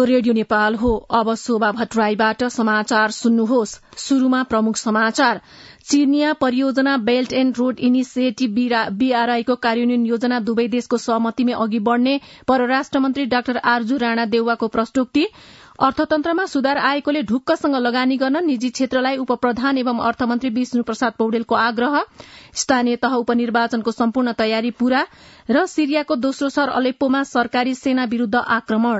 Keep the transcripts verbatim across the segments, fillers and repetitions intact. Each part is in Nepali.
यो रेडियो नेपाल हो। अब शोभा भट्टराईबाट समाचार सुन्नुहोस्। शुरूमा प्रमुख समाचार। चिनिया परियोजना Belt and Road Initiative BRI को कार्यान्वयन योजना दुवै देशको सहमतिमै अघि बढ़ने परराष्ट्र मन्त्री डाक्टर आरजू राणा देउवाको प्रस्तुति। अर्थतन्त्रमा सुधार आएकोले ढुक्कसँग लगानी गर्न निजी क्षेत्रलाई उपप्रधान एवं अर्थमन्त्री विष्णु प्रसाद पौडेलको आग्रह। स्थानीय तह उपनिर्वाचनको सम्पूर्ण तयारी पूरा र सिरियाको दोस्रो शहर अलेप्पोमा सरकारी सेना विरूद्ध आक्रमण।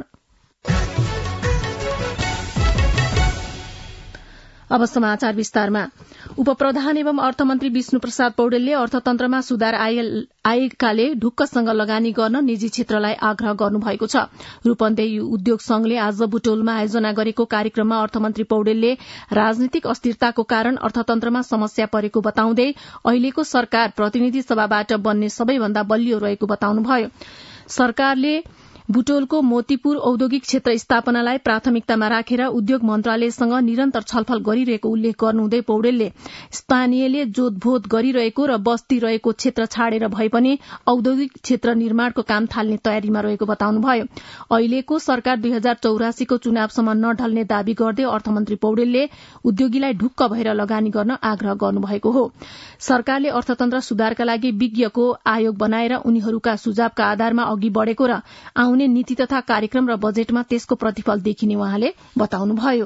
अब समाचार विस्तारमा। उपप्रधान एवं अर्थमन्त्री विष्णु प्रसाद पौडेलले अर्थतन्त्रमा सुधार आएकाले ढुक्कसँग लगानी गर्न निजी क्षेत्रलाई आग्रह गर्नुभएको छ। रूपन्देही उद्योग संघले आज बुटोलमा आयोजना गरेको कार्यक्रममा अर्थमन्त्री पौडेलले राजनीतिक अस्थिरताको कारण अर्थतन्त्रमा समस्या परेको बताउँदै अहिलेको सरकार प्रतिनिधि सभाबाट बन्ने सबैभन्दा बलियो रहेको बताउनुभयो। सरकारले बुटोलको मोतीपुर औद्योगिक क्षेत्र स्थापनालाई प्राथमिकतामा राखेर उद्योग मन्त्रालयसँग निरन्तर छलफल गरिरहेको उल्लेख गर्नुहुँदै पौडेलले स्थानीयले जोतभोत गरिरहेको र बस्ती रहेको क्षेत्र छाडेर भए पनि औद्योगिक क्षेत्र निर्माणको काम थाल्ने तयारीमा रहेको बताउनुभयो। अहिलेको सरकार दुई हजार चौरासीको चुनावसम्म नढल्ने दावी गर्दै अर्थमन्त्री पौडेलले उद्योगीलाई ढुक्क भएर लगानी गर्न आग्रह गर्नुभएको हो। सरकारले अर्थतन्त्र सुधारका लागि विज्ञको आयोग बनाएर उनीहरूका सुझावका आधारमा अघि बढ़ेको र आउने नीति तथा कार्यक्रम र बजेटमा त्यसको प्रतिफल देखिने उहाँले बताउनुभयो।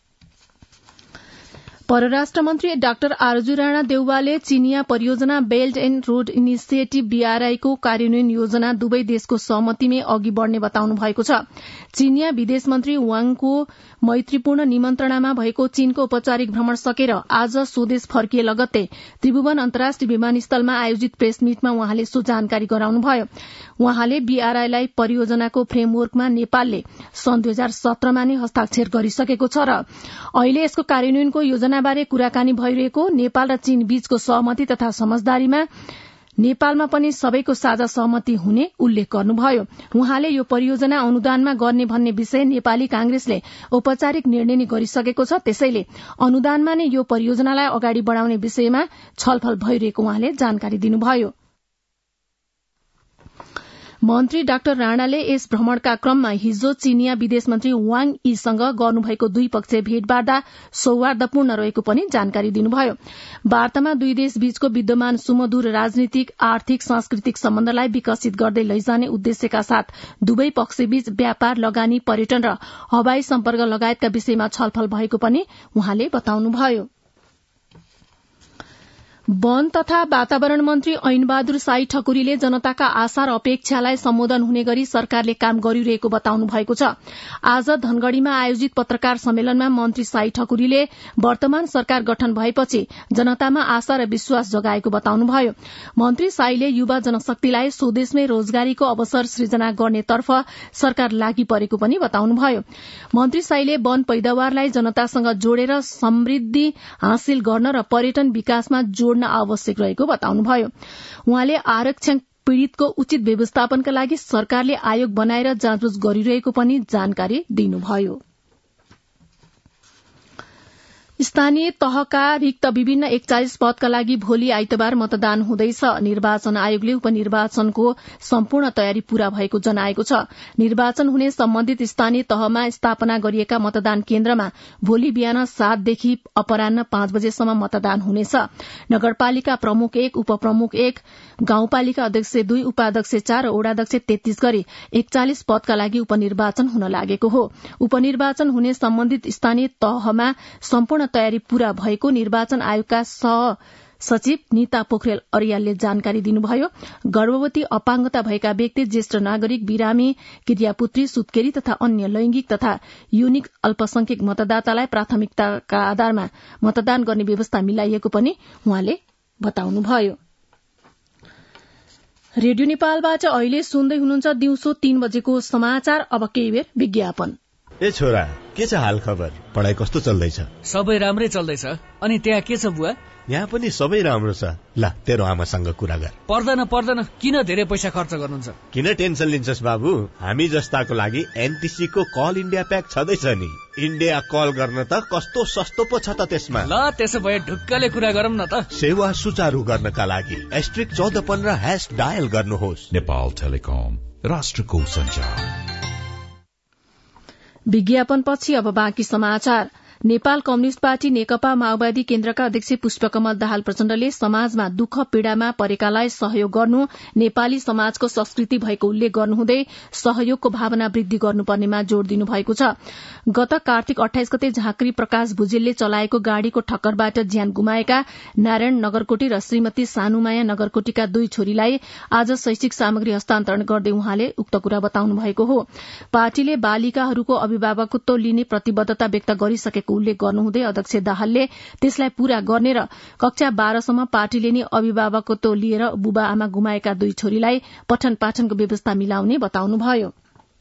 परराष्ट्र मन्त्री डाक्टर आरजू राणा देउवाले चिनिया परियोजना Belt and Road Initiative BRI को कार्यान्वयन योजना दुवै देशको सहमतिमै अघि बढ़ने बताउनु भएको छ। चीनिया विदेश मन्त्री वाङको मैत्रीपूर्ण निमन्त्रणामा भएको चीनको औपचारिक भ्रमण सकेर आज स्वदेश फर्किए लगत्तै त्रिभुवन अन्तर्राष्ट्रिय विमानस्थलमा आयोजित प्रेस मिटमा उहाँले सो जानकारी गराउनुभयो। उहाँले बीआरआईलाई परियोजनाको फ्रेमवर्कमा नेपालले सन् दुई हजार सत्रमा नै हस्ताक्षर गरिसकेको छ र अहिले यसको कार्यान्वयनको योजनाबारे कुराकानी भइरहेको नेपाल र चीन बीचको सहमति तथा समझदारीमा नेपालमा पनि सबैको साझा सहमति हुने उल्लेख गर्नुभयो। उहाँले यो परियोजना अनुदानमा गर्ने भन्ने विषय नेपाली कांग्रेसले औपचारिक निर्णय नै गरिसकेको छ, त्यसैले अनुदानमा नै यो परियोजनालाई अगाडि बढ़ाउने विषयमा छलफल भइरहेको उहाँले जानकारी दिनुभयो। मन्त्री डाक्टर राणाले यस भ्रमणका क्रममा हिजो चीनिया विदेश मन्त्री वाङ यीसँग गर्नुभएको द्विपक्षीय भेटवार्ता सौहार्दपूर्ण रहेको पनि जानकारी दिनुभयो। वार्तामा दुई देश बीचको विद्यमान सुमधुर राजनीतिक, आर्थिक, सांस्कृतिक सम्बन्धलाई विकसित गर्दै लैजाने उद्देश्यका साथ दुवै पक्षबीच व्यापार, लगानी, पर्यटन र हवाई सम्पर्क लगायतका विषयमा छलफल भएको पनि उहाँले बताउनुभयो। वन तथा वातावरण मन्त्री ऐनबहादुर साई ठकुरीले जनताका आशा र अपेक्षालाई सम्बोधन हुने गरी सरकारले काम गरिरहेको बताउनु भएको छ। आज धनगढ़ीमा आयोजित पत्रकार सम्मेलनमा मन्त्री साई ठकुरीले वर्तमान सरकार गठन भएपछि जनतामा आशा र विश्वास जगाएको बताउनुभयो। मन्त्री साईले युवा जनशक्तिलाई स्वदेशमै रोजगारीको अवसर सृजना गर्नेतर्फ सरकार लागि परेको पनि बताउनुभयो। मन्त्री साईले वन पैदावारलाई जनतासँग जोडेर समृद्धि हासिल गर्न र पर्यटन विकासमा जोड्न आवश्यक रहेको बताउनुभयो। उहाँले आरक्षण पीड़ितको उचित व्यवस्थापनका लागि सरकारले आयोग बनाएर जाँचबुझ गरिरहेको पनि जानकारी दिनुभयो। स्थानीय तहका रिक्त विभिन्न एकचालिस पदका लागि भोलि आइतबार मतदान हुँदैछ। निर्वाचन आयोगले उपनिर्वाचनको सम्पूर्ण तयारी पूरा भएको जनाएको छ। निर्वाचन हुने सम्बन्धित स्थानीय तहमा स्थापना गरिएका मतदान केन्द्रमा भोलि बिहान सातदेखि अपराह्न पाँच बजेसम्म मतदान हुनेछ। नगरपालिका प्रमुख एक, उपप्रमुख एक, गाउँपालिका अध्यक्ष दुई, उपाध्यक्ष चार र वडाध्यक्ष तेत्तीस गरी एकचालिस पदका लागि उपनिर्वाचन हुन लागेको हो। उपनिर्वाचन हुने सम्बन्धित स्थानीय तहमा सम्पूर्ण तयारी पूरा भएको निर्वाचन आयोगका सह सचिव नीता पोखरेल अर्यालले जानकारी दिनुभयो। गर्भवती, अपाङ्गता भएका व्यक्ति, ज्येष्ठ नागरिक, बिरामी, किरियापुत्री, सुत्केरी तथा अन्य लैंगिक तथा युनिक अल्पसंख्यक मतदातालाई प्राथमिकताका आधारमा मतदान गर्ने व्यवस्था मिलाइएको पनि उहाँले बताउनुभयो। रेडियो नेपालबाट अहिले सुन्दै हुनुहुन्छ दिउँसो तीन बजेको समाचार। अब केही बेर विज्ञापन। ए छोरा, के छ हाल खबर? पढाइ कस्तो चल्दैछ? सबै राम्रै चल्दैछ। अनि त्यहाँ के छ बुवा? यहाँ पनि सबै राम्रो छ। ल तेरो आमासँग कुरा गर। पर्दैन पर्दैन, किन धेरै पैसा खर्च गर्नुहुन्छ? किन टेन्सन लिन्छस् बाबु? हामी जस्ताको लागि एनटीसी को कल इन्डिया प्याक छँदैछ नि। इन्डिया कल गर्न त कस्तो सस्तो पो छ त त्यसमा। ल त्यसो भए ढुक्कले कुरा गरौँ न त। सेवा सुचारू गर्नका लागि एस्ट्रिक चौध पन्ध्र ह्याश डायल गर्नुहोस्। नेपाल टेलिकम, राष्ट्रको सञ्चार। विज्ञापनपछि अब बाँकी समाचार। नेपाल कम्युनिष्ट पार्टी नेकपा माओवादी केन्द्रका अध्यक्ष पुष्पकमल दाहाल प्रचण्डले समाजमा दुःख पीड़ामा परेकालाई सहयोग गर्नु नेपाली समाजको संस्कृति भएको उल्लेख गर्नुहुँदै सहयोगको भावना वृद्धि गर्नुपर्नेमा जोड़ दिनुभएको छ। गत कार्तिक अठाइस गते झाँक्री प्रकाश भुजेलले चलाएको गाड़ीको ठक्करबाट ज्यान गुमाएका नारायण नगरकोटी र श्रीमती सानुमाया नगरकोटीका दुई छोरीलाई आज शैक्षिक सामग्री हस्तान्तरण गर्दै उहाँले उक्त कुरा बताउनु भएको हो। पार्टीले बालिकाहरूको अभिभावकत्व लिने प्रतिबद्धता व्यक्त गरिसकेको उल्लेख गर्नुहुँदै अध्यक्ष दाहालले त्यसलाई पूरा गर्ने र कक्षा बाह्रसम्म पार्टीले नै अभिभावकत्व लिएर बुबा आमा गुमाएका दुई छोरीलाई पठन पाठनको व्यवस्था मिलाउने बताउनुभयो।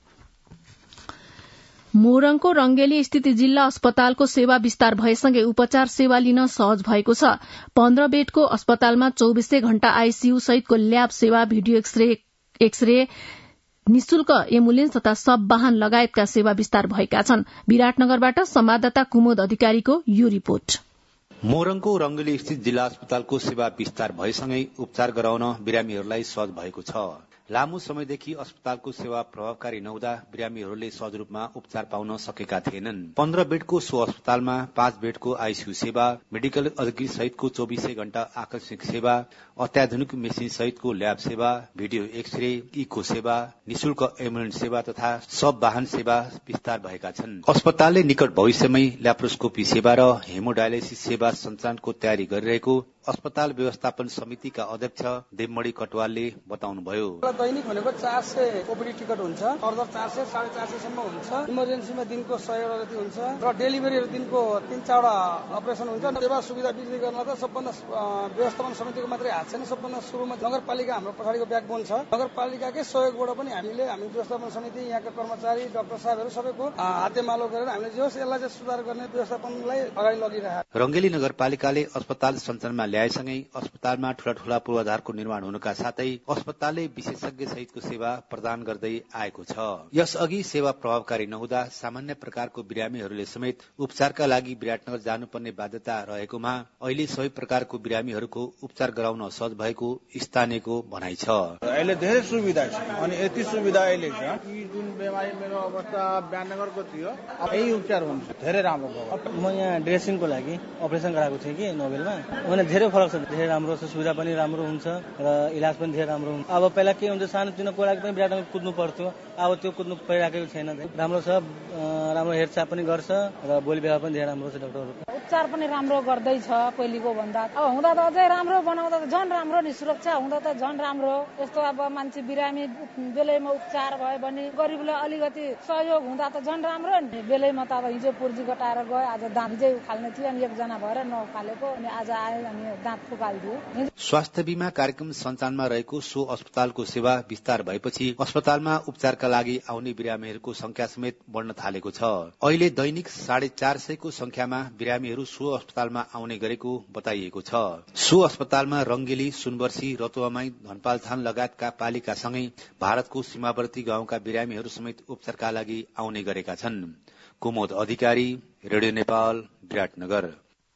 मोरङको रंगेली स्थित जिल्ला अस्पतालको सेवा विस्तार भएसँगै उपचार सेवा लिन सहज भएको छ। पन्ध्र बेडको अस्पतालमा चौबीसै घण्टा आईसीयू सहितको ल्याब सेवा, भिडियो एक्सरे एक्सरे निशुल्क एम्बुलेन्स तथा सब वाहन लगायतका सेवा विस्तार भएका छन्। विराटनगरबाट संवाददाता कुमुद अधिकारीको यो रिपोर्ट। मोरङको रंगेली स्थित जिल्ला अस्पतालको सेवा विस्तार भएसँगै उपचार गराउन बिरामीहरूलाई सहज भएको छ। लामो समयदेखि अस्पतालको सेवा प्रभावकारी नहुँदा बिरामीहरूले सहज रूपमा उपचार पाउन सकेका थिएनन्। पन्ध्र बेडको सो अस्पतालमा पाँच बेडको आईसीयू सेवा, मेडिकल अधिकृत सहितको चौबीसै घण्टा आकस्मिक सेवा, अत्याधुनिक मेसिन सहितको ल्याब सेवा, भिडियो एक्सरे, इको सेवा, निशुल्क एम्बुलेन्स सेवा तथा सब वाहन सेवा विस्तार भएका छन्। अस्पतालले निकट भविष्यमै ल्याप्रोस्कोपी सेवा र हेमोडायलिसिस सेवा सञ्चालनको तयारी गरिरहेको अस्पताल व्यवस्थापन समितिका अध्यक्ष देवमणि कटवालले बताउनुभयो। दैनिक भनेको चार सय ओपीडी टिकट हुन्छ, अर्धर चार सय साढे चार सय सम्म हुन्छ। इमर्जेन्सीमा दिनको सयवटा जति हुन्छ र डेलिभरीहरू दिनको तीन चारवटा अपरेसन हुन्छ। सेवा सुविधा वृद्धि गर्न त सबभन्दा व्यवस्थापन समितिको मात्रै हात छैन। सबभन्दा सुरुमा नगरपालिका हाम्रो पछाडिको ब्याकबोन छ। नगरपालिकाकै सहयोगबाट पनि हामीले हामी व्यवस्थापन समिति, यहाँका कर्मचारी, डाक्टर साहबहरू सबैको हातेमालो गरेर हामीले जे होस् यसलाई चाहिँ सुधार गर्ने व्यवस्थापनलाई अगाडि लगिरहेका। रंगेली नगरपालिकाले अस्पताल सञ्चालनमा ल्याएसँगै अस्पतालमा ठूला ठूला पूर्वाधारको निर्माण हुनुका साथै अस्पतालले विशेषज्ञ सहितको सेवा प्रदान गर्दै आएको छ। यसअघि सेवा प्रभावकारी नहुँदा सामान्य प्रकारको बिरामीहरूले समेत उपचारका लागि विराटनगर जानुपर्ने बाध्यता रहेकोमा अहिले सबै प्रकारको बिरामीहरूको उपचार गराउन सहज भएको स्थानीयको भनाइ छ। अहिले धेरै सुविधा छ अनि यति सुविधा अहिले छ कि जुन बिमारी मेरो अवस्था विराटनगरको थियो यही उपचार हुन्छ। धेरै राम्रो भयो। म यहाँ ड्रेसिङको लागि अपरेसन गराएको थिएँ कि नोबेलमा, अनि धेरै फरक छ। धेरै राम्रो छ, सुविधा पनि राम्रो हुन्छ र इलाज पनि धेरै राम्रो हुन्छ। अब पहिला के हुन्छ, सानो तिनो को लागि पनि विराटनगर कुद्नु पर्थ्यो, अब त्यो कुद्नु परिरहेको छैन। राम्रो छ, राम्रो हेरचाह पनि गर्छ र बोली व्यवहार पनि धेरै राम्रो छ। डाक्टरहरू उपचार पनि राम्रो गर्दैछ पहिलेको भन्दा। अब हुँदा त अझै राम्रो, बनाउँदा त झन् राम्रो नि, सुरक्षा हुँदा त झन् राम्रो। यस्तो अब मान्छे बिरामी बेलैमा उपचार भयो भने गरिबलाई अलिकति सहयोग हुँदा त झन् राम्रो नि। बेलैमा त अब हिजो पुर्जी कटाएर गयो, आज दाँत हिजै उखाल्ने थियो अनि एकजना भएर नउखालेको, अनि आज आयो अनि दाँत फुकालिदियो। स्वास्थ्य बीमा कार्यक्रम सञ्चालनमा रहेको सो अस्पतालको सेवा विस्तार भएपछि अस्पतालमा उपचारका लागि आउने बिरामीहरूको संख्या समेत बढ्न थालेको छ। अहिले दैनिक साढे चार सयको संख्यामा बिरामीहरू सो अस्पतालमा आउने गरेको बताइएको छ। सो अस्पतालमा रंगेली, सुनवर्सी, रतुवामाई, धनपालथान लगायतका पालिकासँगै भारतको सीमावर्ती गाउँका बिरामीहरू समेत उपचारका लागि आउने गरेका छन्। कुमुद अधिकारी, रेडियो नेपाल, विराटनगर।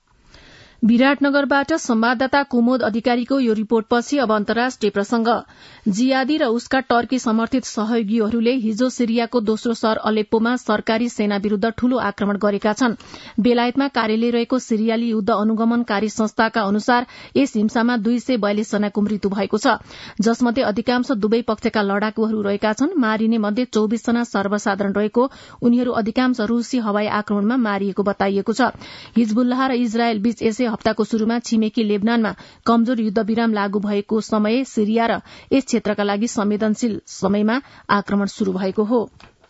विराटनगरबाट संवाददाता कुमुद अधिकारीको यो रिपोर्टपछि अब अन्तर्राष्ट्रिय प्रसंग। जियादी र उसका टर्की समर्थित सहयोगीहरूले हिजो सिरियाको दोस्रो शहर अलेप्पोमा सरकारी सेना विरूद्ध ठूलो आक्रमण गरेका छन्। बेलायतमा कार्यालय रहेको सिरियाली युद्ध अनुगमनकारी संस्थाका अनुसार यस हिंसामा दुई सय बयालिस जनाको मृत्यु भएको छ, जसमध्ये अधिकांश दुवै पक्षका लडाकुहरू रहेका छन्। मारिने मध्ये चौबिस जना सर्वसाधारण रहेको, उनीहरू अधिकांश रूसी हवाई आक्रमणमा मारिएको बताइएको छ। हिजबुल्लाह र इजरायल बीच यसै हप्ताको शुरूमा छिमेकी लेबनानमा कमजोर युद्धविराम लागू भएको समय सिरिया र यस क्षेत्रका लागि संवेदनशील समयमा आक्रमण शुरू भएको हो।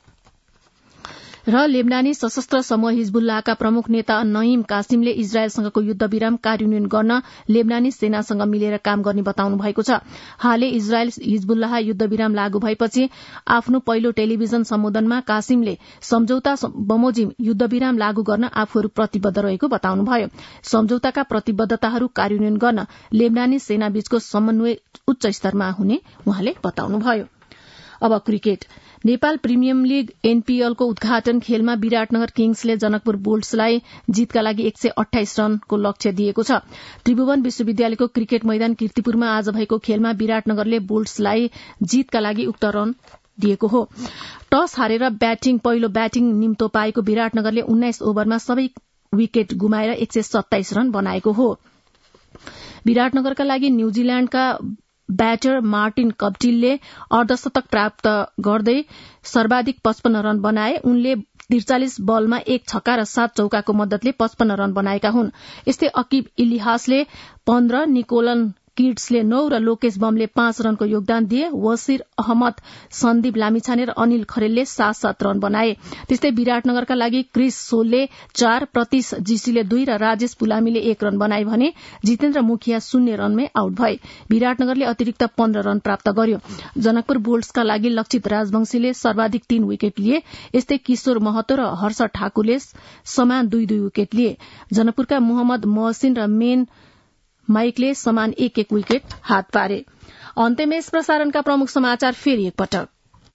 र लेबनानी सशस्त्र समूह हिजबुल्लाहका प्रमुख नेता नईम कासिमले इजरायलसँगको युद्धविराम कार्यान्वयन गर्न लेबनानी सेनासँग मिलेर काम गर्ने बताउनु भएको छ। हालै इजरायल हिजबुल्लाह युद्धविराम लागू भएपछि आफ्नो पहिलो टेलिभिजन सम्बोधनमा कासिमले सम्झौता बमोजिम युद्धविराम लागू गर्न आफूहरू प्रतिबद्ध रहेको बताउनुभयो। सम्झौताका प्रतिबद्धताहरू कार्यान्वयन गर्न लेबनानी सेनाबीचको समन्वय उच्च स्तरमा हुने उहाँले बताउनुभयो। अब क्रिकेट। नेपाल प्रिमियम लीग एनपीएलको उद्घाटन खेलमा विराटनगर किङ्सले जनकपुर बुल्सलाई जीतका लागि एक सय अठाइस रनको लक्ष्य दिएको छ। त्रिभुवन विश्वविद्यालयको क्रिकेट मैदान कीर्तिपुरमा आज भएको खेलमा विराटनगरले बुल्सलाई जीतका लागि उक्त रन दिएको हो। टस हारेर ब्याटिङ पहिलो ब्याटिङ निम्तो पाएको विराटनगरले उन्नाइस ओभरमा सबै विकेट गुमाएर एक सय सत्ताइस रन बनाएको हो। विराटनगरका लागि न्यूजील्याण्डका ब्याटर मार्टिन कप्टिलले अर्धशतक प्राप्त गर्दै सर्वाधिक पचपन्न रन बनाए। उनले त्रिचालिस बलमा एक छक्का र सात चौकाको मद्दतले पचपन्न रन बनाएका हुन्। यस्तै अकिब इलिहासले पन्ध्र, निकोलन किड्सले नौ र लोकेश बमले पाँच रनको योगदान दिए। वसीर अहमद, सन्दीप लामिछाने र अनिल खरेलले सात सात रन बनाए। त्यस्तै विराटनगरका लागि क्रिस सोलले चार, प्रतीश जीसीले दुई र राजेश पुलामीले एक रन बनाए भने जितेन्द्र मुखिया शून्य रनमै आउट भए। विराटनगरले अतिरिक्त पन्ध्र रन प्राप्त गर्यो। जनकपुर बुल्सका लागि लक्षित राजवंशीले सर्वाधिक तीन विकेट लिए। यस्तै किशोर महतो र हर्ष ठाकुरले समान दुई दुई विकेट लिए। जनकपुरका मोहम्मद मोहसिन र मेन माइकले समान एक एक विकेट हात पारे। अन्त्यमा यस प्रसारणका प्रमुख समाचार फेरि एकपटक।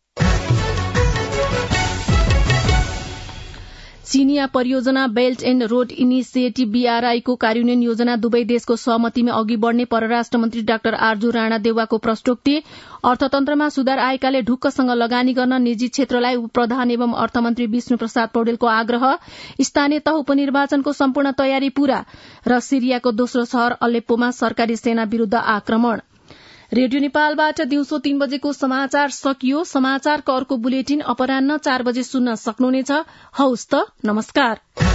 चीनिया परियोजना Belt and Road Initiative BRI को कार्यान्वयन योजना दुवै देशको सहमतिमा अघि बढ़ने परराष्ट्र मन्त्री डाक्टर आरजू राणा देउवाको प्रस्तोक्ति। अर्थतन्त्रमा सुधार आएकाले ढुक्कसँग लगानी गर्न निजी क्षेत्रलाई प्रधान एवं अर्थमन्त्री विष्णु प्रसाद पौडेलको आग्रह। स्थानीय तह उपनिर्वाचनको सम्पूर्ण तयारी पूरा र सिरियाको दोस्रो शहर अलेप्पोमा सरकारी सेना विरूद्ध आक्रमण। रेडियो नेपालबाट दिउँसो तीन बजेको समाचार सकियो। समाचारको अर्को बुलेटिन अपराह्न चार बजे सुन्न सक्नुहुनेछ। हौस् त, नमस्कार।